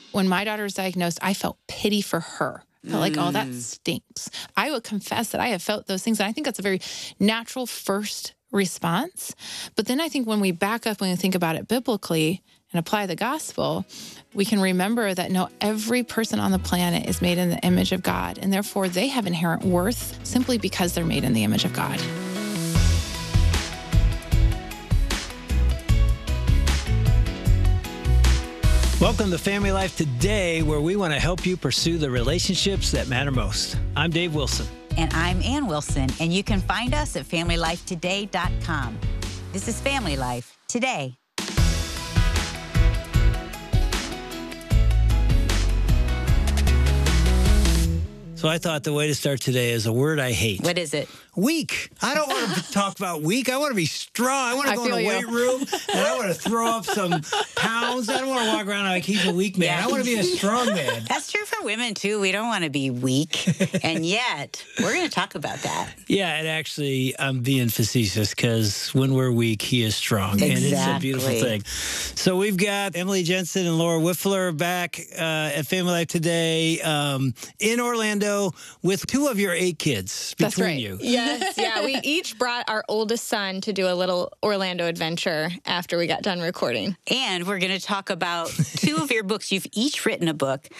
when my daughter was diagnosed, I felt pity for her. I felt like, oh, that stinks. I will confess that I have felt those things. And I think that's a very natural first response. But then I think when we back up, when we think about it biblically and apply the gospel, we can remember that no, every person on the planet is made in the image of God. And therefore, they have inherent worth simply because they're made in the image of God. Welcome to Family Life Today, where we want to help you pursue the relationships that matter most. I'm Dave Wilson. And I'm Ann Wilson, and you can find us at FamilyLifeToday.com. This is Family Life Today. So I thought the way to start today is a word I hate. What is it? Weak. I don't want to talk about weak. I want to be strong. I want to go in the weight room, and I want to throw up some pounds. I don't want to walk around like he's a weak man. Yeah. I want to be a strong man. That's true for women, too. We don't want to be weak. And yet, we're going to talk about that. Yeah, and actually, I'm being facetious because when we're weak, he is strong. Exactly. And it's a beautiful thing. So we've got Emily Jensen and Laura Whiffler back at Family Life Today in Orlando with 2 of your 8 kids between That's right. you. Yes, yeah. We each brought our oldest son to do a little Orlando adventure after we got done recording. And we're going to talk about 2 of your books. You've each written a book.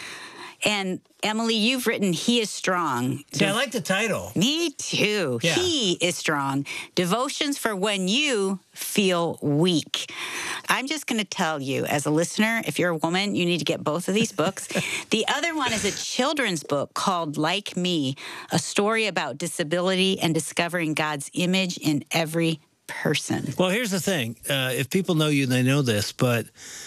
And Emily, you've written He is Strong. See, I like the title. Me too. Yeah. He is Strong. Devotions for when you feel weak. I'm just going to tell you, as a listener, if you're a woman, you need to get both of these books. The other one is a children's book called Like Me, a story about disability and discovering God's image in every person. Well, here's the thing. If people know you, they know this, but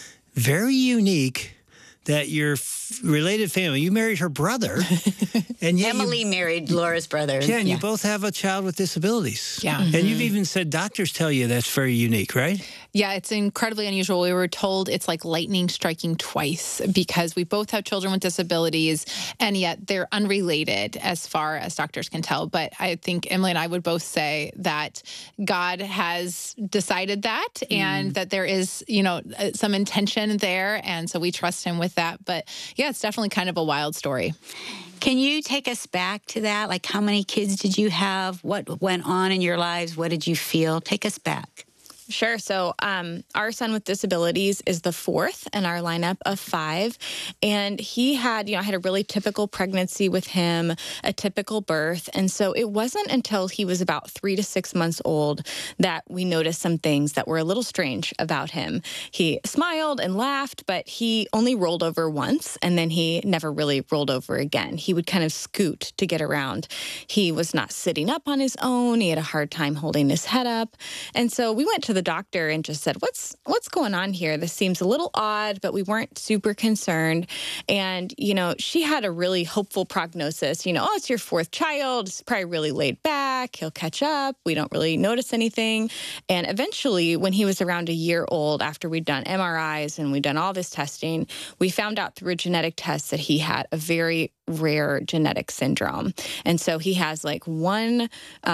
very unique that your related family, you married her brother. And yet Emily married Laura's brother. Yeah, and you both have a child with disabilities. Yeah. And you've even said doctors tell you that's very unique, right? Yeah, it's incredibly unusual. We were told it's like lightning striking twice because we both have children with disabilities, and yet they're unrelated as far as doctors can tell. But I think Emily and I would both say that God has decided that and that there is, some intention there. And so we trust him with that. But yeah, it's definitely kind of a wild story. Can you take us back to that? Like, how many kids did you have? What went on in your lives? What did you feel? Take us back. Sure. So our son with disabilities is the 4th in our lineup of 5. And he had, I had a really typical pregnancy with him, a typical birth. And so it wasn't until he was about 3 to 6 months old that we noticed some things that were a little strange about him. He smiled and laughed, but he only rolled over once, and then he never really rolled over again. He would kind of scoot to get around. He was not sitting up on his own. He had a hard time holding his head up. And so we went to the doctor and just said, what's going on here? This seems a little odd, but we weren't super concerned. And, she had a really hopeful prognosis. It's your 4th child. It's probably really laid back. He'll catch up. We don't really notice anything. And eventually, when he was around a year old, after we'd done MRIs and we'd done all this testing, we found out through a genetic test that he had a very rare genetic syndrome. And so he has like one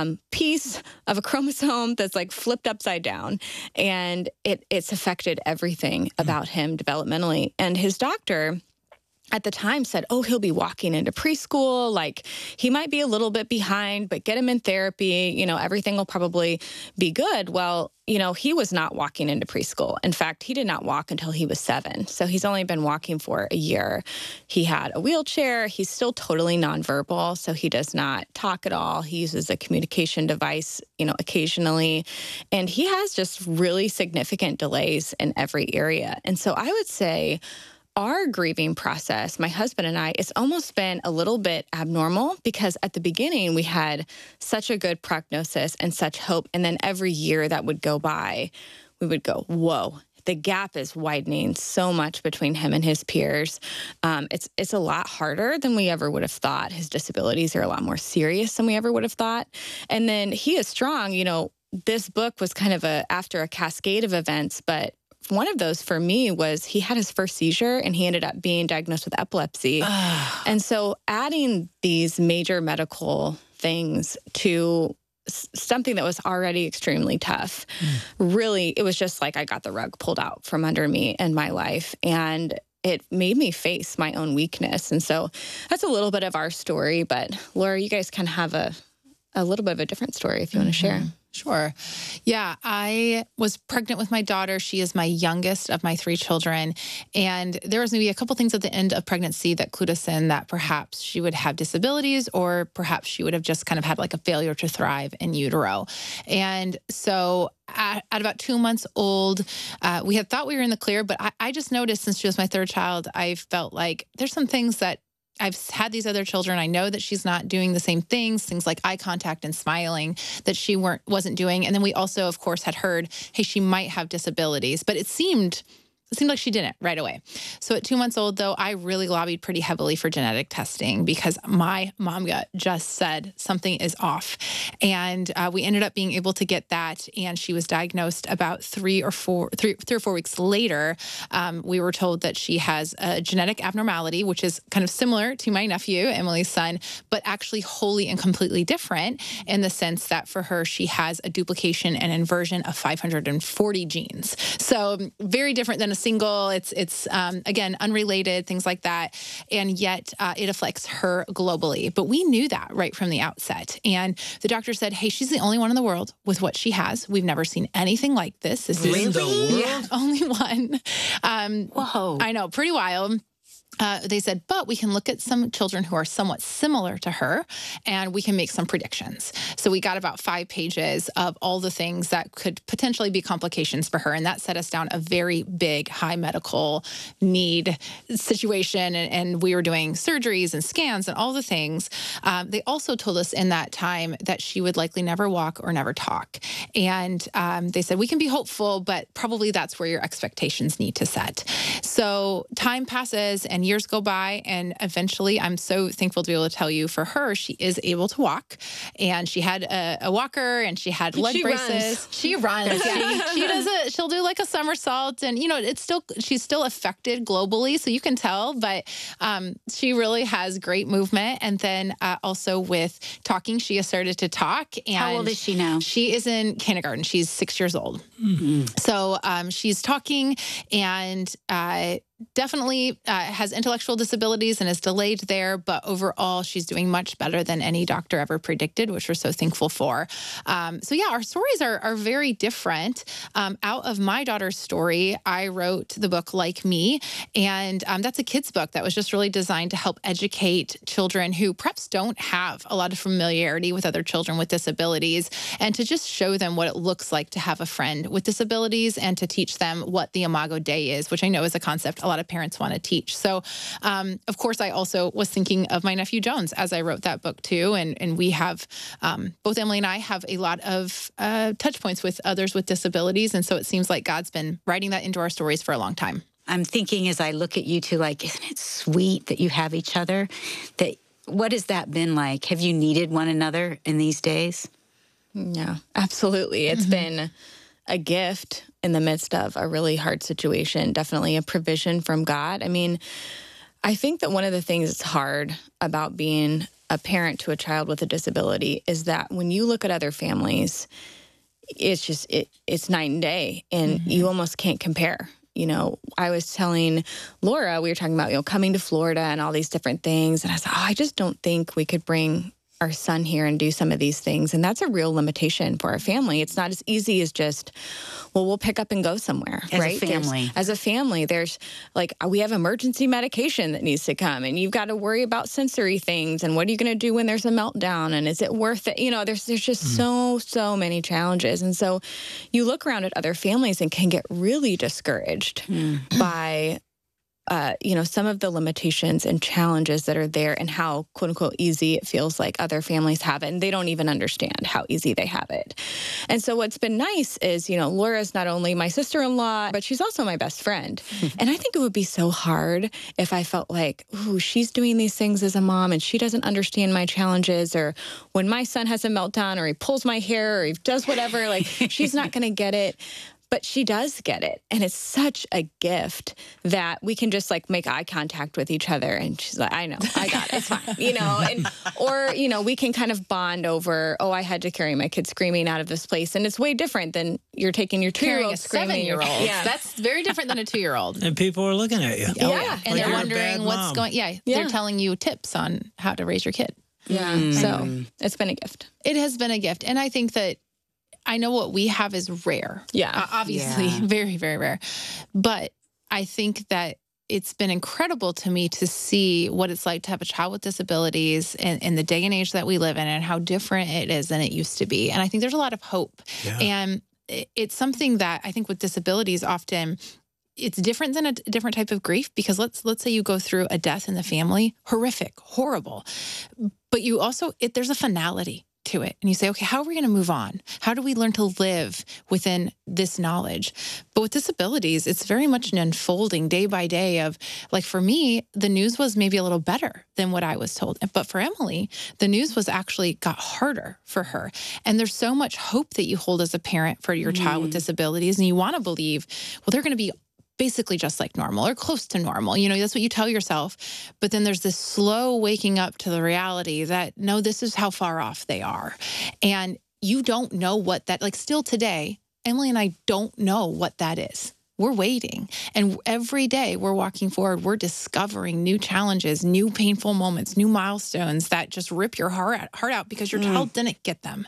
piece of a chromosome that's like flipped upside down, and it's affected everything about him developmentally. And his doctor at the time said, he'll be walking into preschool. Like, he might be a little bit behind, but get him in therapy. Everything will probably be good. Well, he was not walking into preschool. In fact, he did not walk until he was 7. So he's only been walking for a year. He had a wheelchair. He's still totally nonverbal, so he does not talk at all. He uses a communication device, occasionally. And he has just really significant delays in every area. And so I would say our grieving process, my husband and I, it's almost been a little bit abnormal because at the beginning we had such a good prognosis and such hope. And then every year that would go by, we would go, whoa, the gap is widening so much between him and his peers. It's a lot harder than we ever would have thought. His disabilities are a lot more serious than we ever would have thought. And then He is Strong. This book was kind of after a cascade of events, but one of those for me was he had his first seizure and he ended up being diagnosed with epilepsy. And so adding these major medical things to something that was already extremely tough, really, it was just like I got the rug pulled out from under me in my life. And it made me face my own weakness. And so that's a little bit of our story. But Laura, you guys kind of have a little bit of a different story if you want to share. Sure. Yeah, I was pregnant with my daughter. She is my youngest of my 3 children. And there was maybe a couple things at the end of pregnancy that clued us in that perhaps she would have disabilities, or perhaps she would have just kind of had like a failure to thrive in utero. And so at about 2 months old, we had thought we were in the clear, but I just noticed since she was my 3rd child, I felt like there's some things that I've had these other children. I know that she's not doing the same things like eye contact and smiling, that she wasn't doing. And then we also, of course, had heard, hey, she might have disabilities, but it seemed like she didn't right away. So at 2 months old, though, I really lobbied pretty heavily for genetic testing because my mom gut just said something is off. And we ended up being able to get that. And she was diagnosed about 3 or 4 weeks later. We were told that she has a genetic abnormality, which is kind of similar to my nephew, Emily's son, but actually wholly and completely different in the sense that for her, she has a duplication and inversion of 540 genes. So very different than a single. It's again, unrelated, things like that. And yet it affects her globally. But we knew that right from the outset. And the doctor said, hey, she's the only one in the world with what she has. We've never seen anything like this. This In is the world? yeah, only one. Whoa. I know, pretty wild. They said, but we can look at some children who are somewhat similar to her, and we can make some predictions. So we got about 5 pages of all the things that could potentially be complications for her, and that set us down a very big, high medical need situation, and we were doing surgeries and scans and all the things. They also told us in that time that she would likely never walk or never talk. And they said, we can be hopeful, but probably that's where your expectations need to set. So time passes, and years go by, and eventually I'm so thankful to be able to tell you for her, she is able to walk, and she had a walker, and she had leg braces. Runs. She runs. Yeah. She'll do like a somersault, and she's still affected globally, so you can tell, but she really has great movement. And then also with talking, she has started to talk. And how old is she now? She is in kindergarten. She's 6 years old. Mm-hmm. So she's talking, and definitely has intellectual disabilities and is delayed there, but overall she's doing much better than any doctor ever predicted, which we're so thankful for. So yeah, our stories are very different. Out of my daughter's story, I wrote the book Like Me, and that's a kid's book that was just really designed to help educate children who perhaps don't have a lot of familiarity with other children with disabilities, and to just show them what it looks like to have a friend with disabilities, and to teach them what the Imago Dei is, which I know is a concept a lot of parents want to teach. So, of course, I also was thinking of my nephew Jones as I wrote that book too. And we have, both Emily and I have a lot of touch points with others with disabilities. And so it seems like God's been writing that into our stories for a long time. I'm thinking as I look at you two, like, isn't it sweet that you have each other? What has that been like? Have you needed one another in these days? Yeah, absolutely. It's been a gift in the midst of a really hard situation, definitely a provision from God. I mean, I think that one of the things that's hard about being a parent to a child with a disability is that when you look at other families, it's just, it's night and day, and you almost can't compare. You know, I was telling Laura, we were talking about, coming to Florida and all these different things. And I said, I just don't think we could bring our son here and do some of these things. And that's a real limitation for our family. It's not as easy as just, well, we'll pick up and go somewhere, right? As a family, there's like, we have emergency medication that needs to come, and you've got to worry about sensory things. And what are you going to do when there's a meltdown? And is it worth it? There's just so many challenges. And so you look around at other families and can get really discouraged by some of the limitations and challenges that are there, and how, quote unquote, easy it feels like other families have it. And they don't even understand how easy they have it. And so what's been nice is, Laura's not only my sister-in-law, but she's also my best friend. And I think it would be so hard if I felt like, ooh, she's doing these things as a mom and she doesn't understand my challenges, or when my son has a meltdown, or he pulls my hair, or he does whatever, like she's not going to get it. But she does get it. And it's such a gift that we can just like make eye contact with each other. And she's like, I know, I got it. It's fine. Or, we can kind of bond over, I had to carry my kid screaming out of this place. And it's way different than you're taking your 2-year-old screaming. 7-year-old. Yeah. That's very different than a 2-year-old. And people are looking at you. Yeah. And Like they're you're a wondering bad what's mom. going, they're telling you tips on how to raise your kid. Yeah. So it's been a gift. It has been a gift. And I think that I know what we have is rare. Yeah. Obviously, Yeah. very, very rare. But I think that it's been incredible to me to see what it's like to have a child with disabilities in the day and age that we live in and how different it is than it used to be. And I think there's a lot of hope. Yeah. And it's something that I think with disabilities often it's different than a different type of grief because let's say you go through a death in the family, horrific, horrible. But you also, there's a finality to it. And you say, okay, how are we going to move on? How do we learn to live within this knowledge? But with disabilities, it's very much an unfolding day by day of, like for me, the news was maybe a little better than what I was told. But for Emily, the news was actually got harder for her. And there's so much hope that you hold as a parent for your child with disabilities. And you want to believe, well, they're going to be basically just like normal or close to normal. That's what you tell yourself. But then there's this slow waking up to the reality that, no, this is how far off they are. And you don't know what that, like still today, Emily and I don't know what that is. We're waiting. And every day we're walking forward, we're discovering new challenges, new painful moments, new milestones that just rip your heart out because your child didn't get them.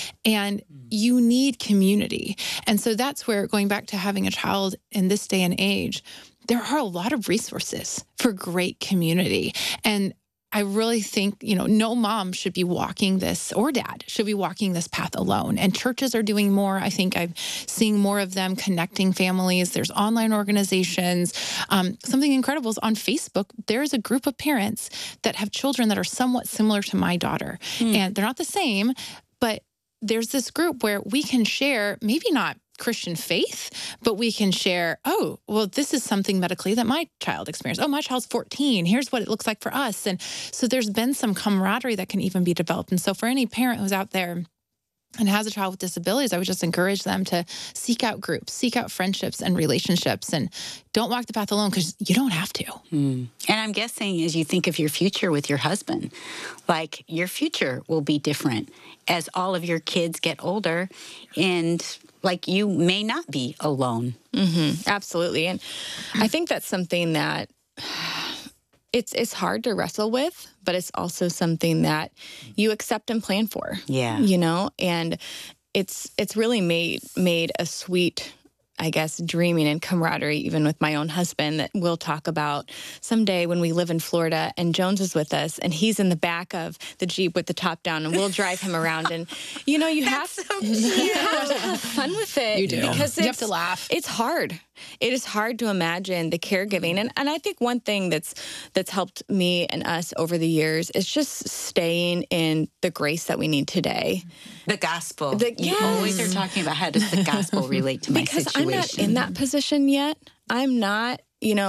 And you need community. And so that's where, going back to having a child in this day and age, there are a lot of resources for great community. And I really think, no mom should be walking this, or dad should be walking this path alone. And churches are doing more. I think I'm seeing more of them connecting families. There's online organizations. Something incredible is on Facebook, there's a group of parents that have children that are somewhat similar to my daughter. And they're not the same, but there's this group where we can share, maybe not Christian faith, but we can share, this is something medically that my child experienced. My child's 14. Here's what it looks like for us. And so there's been some camaraderie that can even be developed. And so for any parent who's out there and has a child with disabilities, I would just encourage them to seek out groups, seek out friendships and relationships, and don't walk the path alone because you don't have to. And I'm guessing as you think of your future with your husband, like your future will be different as all of your kids get older, and like you may not be alone. Absolutely. And I think that's something that it's hard to wrestle with, but it's also something that you accept and plan for. Yeah. And it's really made a sweet, I guess, dreaming and camaraderie, even with my own husband, that we'll talk about someday when we live in Florida and Jones is with us and he's in the back of the Jeep with the top down and we'll drive him around. And, you have to have fun with it. You do. Because you have to laugh. It's hard. It is hard to imagine the caregiving. And I think one thing that's helped me and us over the years is just staying in the grace that we need today. The gospel. Yes. You always are talking about how does the gospel relate to my Because situation. I'm not in that position yet. I'm not,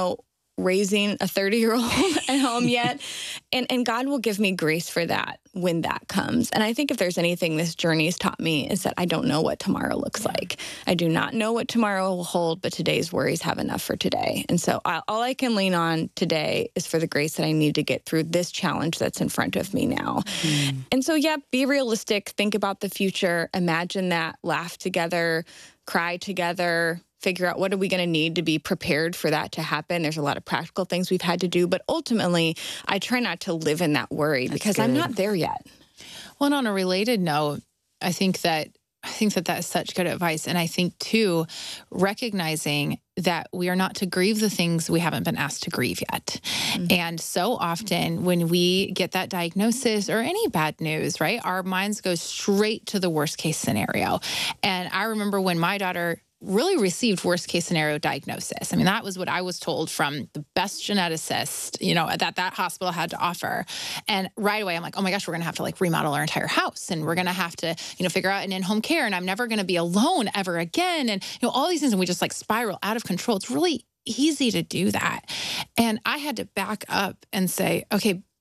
raising a 30-year-old at home yet. And God will give me grace for that when that comes. And I think if there's anything this journey has taught me is that I don't know what tomorrow looks like. I do not know what tomorrow will hold, but today's worries have enough for today. And so all I can lean on today is for the grace that I need to get through this challenge that's in front of me now. And so, be realistic, think about the future, imagine that, laugh together, cry together, figure out what are we going to need to be prepared for that to happen. There's a lot of practical things we've had to do, but ultimately, I try not to live in that worry because I'm not there yet. Well, and on a related note, I think that is such good advice. And I think, too, recognizing that we are not to grieve the things we haven't been asked to grieve yet. And so often when we get that diagnosis or any bad news, right, our minds go straight to the worst case scenario. And I remember when my daughter really received worst case scenario diagnosis. I mean, that was what I was told from the best geneticist, that hospital had to offer. And right away, I'm like, oh my gosh, we're going to have to remodel our entire house. And we're going to have to, figure out an in-home care. And I'm never going to be alone ever again. And, all these things. And we just spiral out of control. It's really easy to do that. And I had to back up and say, okay,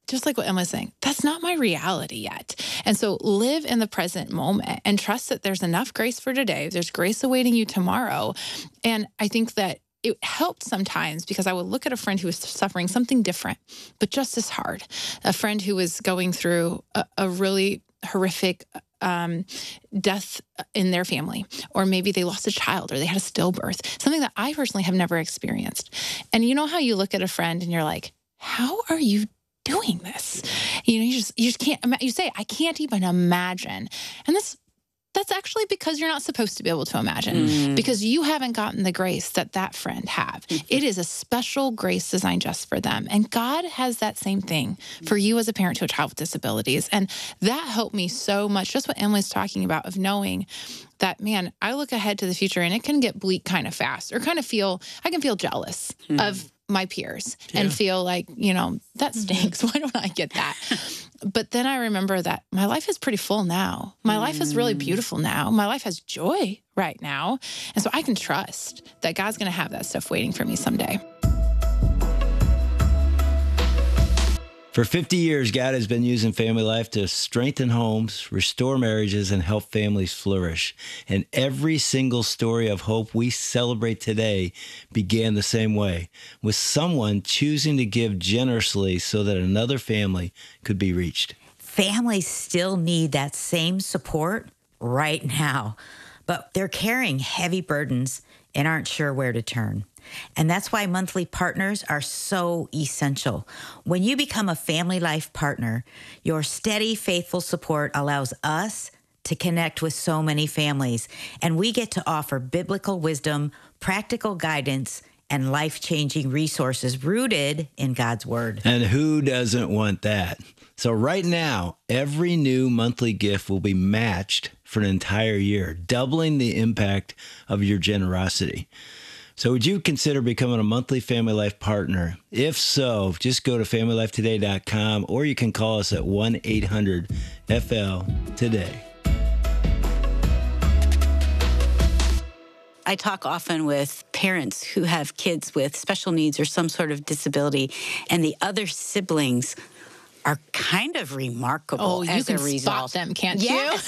just like what Emma's saying, that's not my reality yet. And so live in the present moment and trust that there's enough grace for today. There's grace awaiting you tomorrow. And I think that it helped sometimes because I would look at a friend who was suffering something different, but just as hard. A friend who was going through a really horrific death in their family, or maybe they lost a child or they had a stillbirth, something that I personally have never experienced. And you know how you look at a friend and you're like, how are you doing this? You just can't, you say, I can't even imagine. And that's actually because you're not supposed to be able to imagine because you haven't gotten the grace that friend have. It is a special grace designed just for them. And God has that same thing for you as a parent to a child with disabilities. And that helped me so much, just what Emily's talking about, of knowing that, man, I look ahead to the future and it can get bleak kind of fast, or I can feel jealous of my peers and feel like, that stinks. Why don't I get that? But then I remember that my life is pretty full now. My life is really beautiful now. My life has joy right now. And so I can trust that God's going to have that stuff waiting for me someday. For 50 years, God has been using Family Life to strengthen homes, restore marriages, and help families flourish. And every single story of hope we celebrate today began the same way, with someone choosing to give generously so that another family could be reached. Families still need that same support right now, but they're carrying heavy burdens and aren't sure where to turn. And that's why monthly partners are so essential. When you become a Family Life partner, your steady, faithful support allows us to connect with so many families, and we get to offer biblical wisdom, practical guidance, and life-changing resources rooted in God's Word. And who doesn't want that? So right now, every new monthly gift will be matched for an entire year, doubling the impact of your generosity. So would you consider becoming a monthly Family Life partner? If so, just go to FamilyLifeToday.com, or you can call us at 1-800-FL-TODAY. I talk often with parents who have kids with special needs or some sort of disability, and the other siblings are kind of remarkable as a result. You can spot them, can't you?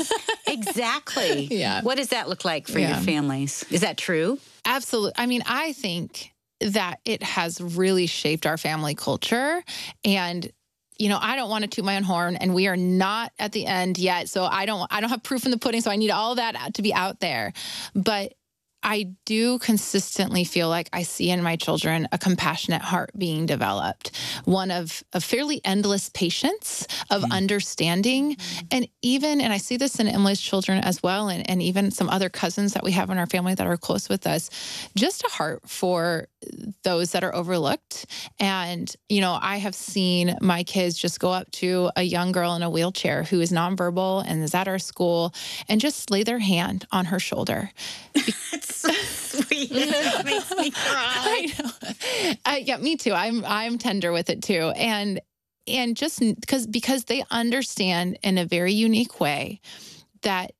Exactly. Yeah. What does that look like for your families? Is that true? Absolutely. I mean, I think that it has really shaped our family culture. And, I don't want to toot my own horn, and we are not at the end yet. So I don't have proof in the pudding. So I need all that to be out there. But I do consistently feel like I see in my children a compassionate heart being developed, one of a fairly endless patience, of understanding. And I see this in Emily's children as well, and even some other cousins that we have in our family that are close with us, just a heart for those that are overlooked. And, I have seen my kids just go up to a young girl in a wheelchair who is nonverbal and is at our school and just lay their hand on her shoulder. It's so sweet. It makes me cry. I know. Yeah, me too. I'm tender with it too. And just because they understand in a very unique way that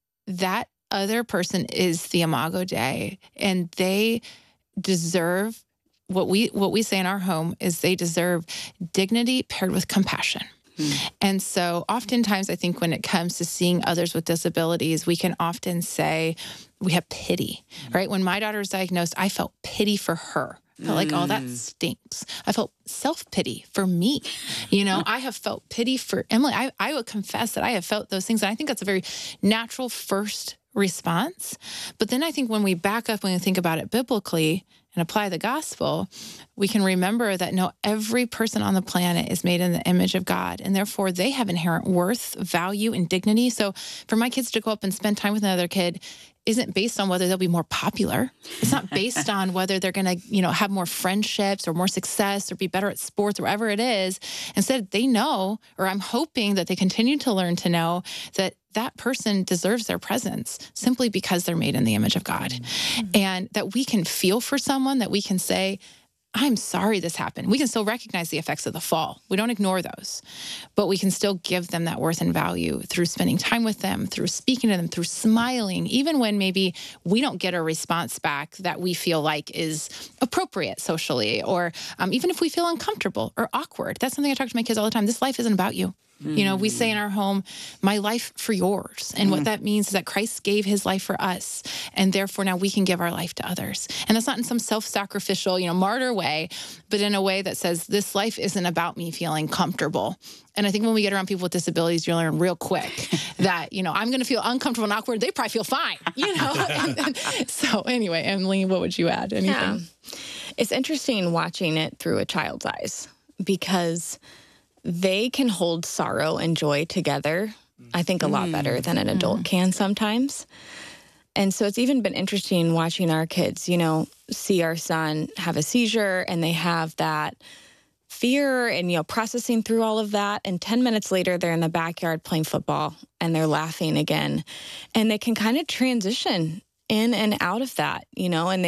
other person is the Imago Dei, and they deserve what we say in our home is they deserve dignity paired with compassion. And so oftentimes I think when it comes to seeing others with disabilities, we can often say we have pity, right? When my daughter was diagnosed, I felt pity for her. I felt like, oh, that stinks. I felt self-pity for me. I have felt pity for Emily. I would confess that I have felt those things. And I think that's a very natural first response. But then I think when we back up, when we think about it biblically and apply the gospel, we can remember that every person on the planet is made in the image of God, and therefore they have inherent worth, value, and dignity. So for my kids to go up and spend time with another kid isn't based on whether they'll be more popular. It's not based on whether they're going to, have more friendships or more success or be better at sports or whatever it is. Instead, they know, or I'm hoping that they continue to learn to know that person deserves their presence simply because they're made in the image of God. And that we can feel for someone, that we can say, I'm sorry this happened. We can still recognize the effects of the fall. We don't ignore those, but we can still give them that worth and value through spending time with them, through speaking to them, through smiling, even when maybe we don't get a response back that we feel like is appropriate socially, or even if we feel uncomfortable or awkward. That's something I talk to my kids all the time. This life isn't about you. You know, we say in our home, my life for yours. And what that means is that Christ gave his life for us. And therefore now we can give our life to others. And that's not in some self-sacrificial, martyr way, but in a way that says this life isn't about me feeling comfortable. And I think when we get around people with disabilities, you learn real quick that, I'm going to feel uncomfortable and awkward. They probably feel fine, So anyway, Emily, what would you add? Anything? Yeah. It's interesting watching it through a child's eyes, because they can hold sorrow and joy together, I think, a lot better than an adult can sometimes. And so it's even been interesting watching our kids, see our son have a seizure, and they have that fear and, processing through all of that. And 10 minutes later, they're in the backyard playing football and they're laughing again. And they can kind of transition in and out of that, and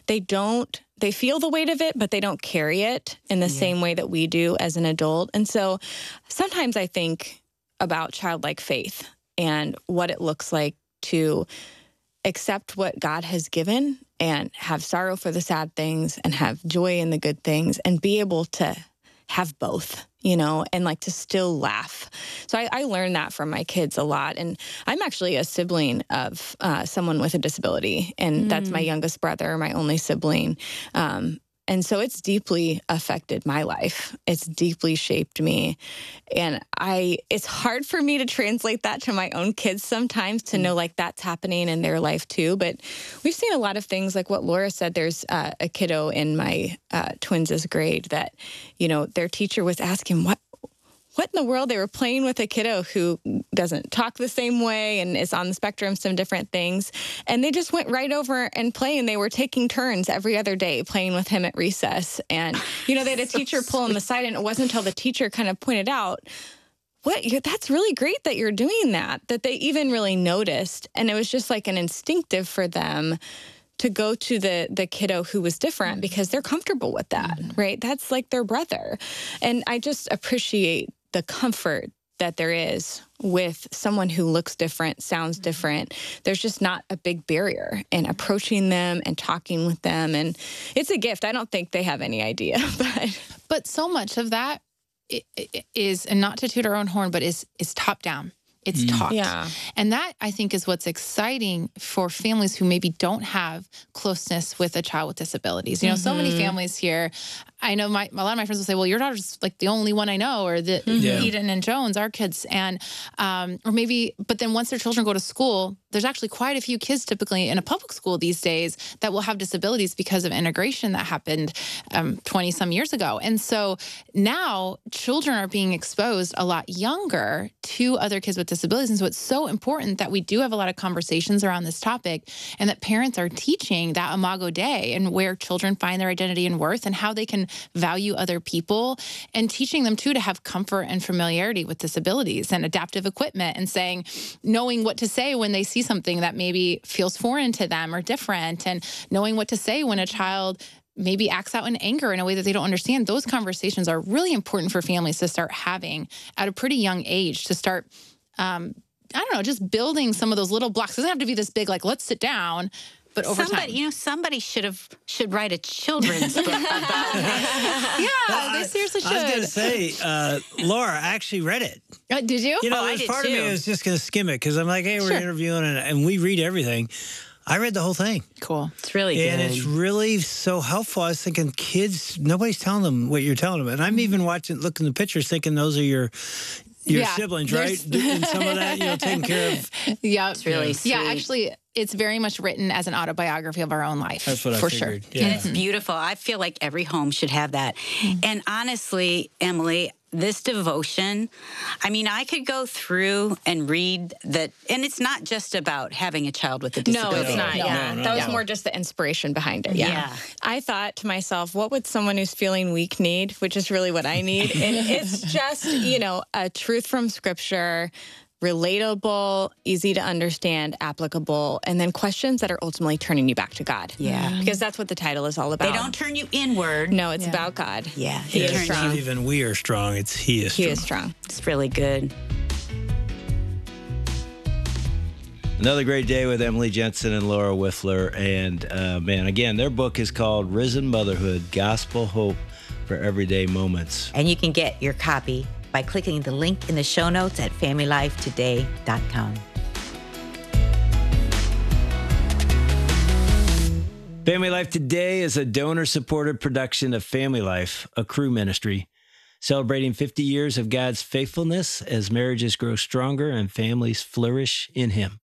they feel the weight of it, but they don't carry it in the same way that we do as an adult. And so sometimes I think about childlike faith and what it looks like to accept what God has given and have sorrow for the sad things and have joy in the good things and be able to have both, and like to still laugh. So I learned that from my kids a lot. And I'm actually a sibling of someone with a disability, and that's my youngest brother, my only sibling. And so it's deeply affected my life. It's deeply shaped me. And it's hard for me to translate that to my own kids sometimes, to know like that's happening in their life too. But we've seen a lot of things like what Laura said. There's a kiddo in my twins' grade that, their teacher was asking what in the world. They were playing with a kiddo who doesn't talk the same way and is on the spectrum, some different things. And they just went right over and playing. They were taking turns every other day playing with him at recess. And, they had a teacher pull him aside, and it wasn't until the teacher kind of pointed out, that's really great that you're doing that they even really noticed. And it was just like an instinctive for them to go to the kiddo who was different because they're comfortable with that, right? That's like their brother. And I just appreciate the comfort that there is with someone who looks different, sounds different. There's just not a big barrier in approaching them and talking with them. And it's a gift. I don't think they have any idea. But so much of that is, and not to toot our own horn, but is top down. It's taught. Yeah. And that, I think, is what's exciting for families who maybe don't have closeness with a child with disabilities. So many families here, I know a lot of my friends will say, well, your daughter's like the only one I know, or Eden and Jones, our kids. And, or maybe, but then once their children go to school, there's actually quite a few kids typically in a public school these days that will have disabilities because of integration that happened 20 some years ago. And so now children are being exposed a lot younger to other kids with disabilities. And so it's so important that we do have a lot of conversations around this topic, and that parents are teaching that Imago Dei and where children find their identity and worth and how they can value other people, and teaching them too to have comfort and familiarity with disabilities and adaptive equipment, and knowing what to say when they see something that maybe feels foreign to them or different, and knowing what to say when a child maybe acts out in anger in a way that they don't understand. Those conversations are really important for families to start having at a pretty young age, to start, just building some of those little blocks. It doesn't have to be this big, like, let's sit down. But over time, somebody should write a children's book about this. Yeah, they seriously should. I was going to say, Laura, I actually read it. Did you? There's part of me was just going to skim it because I'm like, hey, we're interviewing and we read everything. I read the whole thing. Cool. It's really good. And it's really so helpful. I was thinking, kids, nobody's telling them what you're telling them. And I'm even looking at the pictures, thinking those are your siblings, right? And some of that, taking care of. Yeah. It's really sweet. Yeah, actually, it's very much written as an autobiography of our own life. That's what I figured. Sure. Yeah. And it's beautiful. I feel like every home should have that. And honestly, Emily, this devotion, I could go through and read that, and it's not just about having a child with a disability. No, it's not. No. That was more just the inspiration behind it. Yeah. I thought to myself, what would someone who's feeling weak need? Which is really what I need. And it's just, a truth from Scripture relatable, easy to understand, applicable, and then questions that are ultimately turning you back to God. Yeah. Because that's what the title is all about. They don't turn you inward. No, it's about God. Yeah. He is It's strong. not even we are strong. It's He is He strong. is strong. It's really good. Another great day with Emily Jensen and Laura Wiffler. And man, again, their book is called Risen Motherhood, Gospel Hope for Everyday Moments. And you can get your copy by clicking the link in the show notes at familylifetoday.com. Family Life Today is a donor-supported production of Family Life, a Cru ministry, celebrating 50 years of God's faithfulness as marriages grow stronger and families flourish in Him.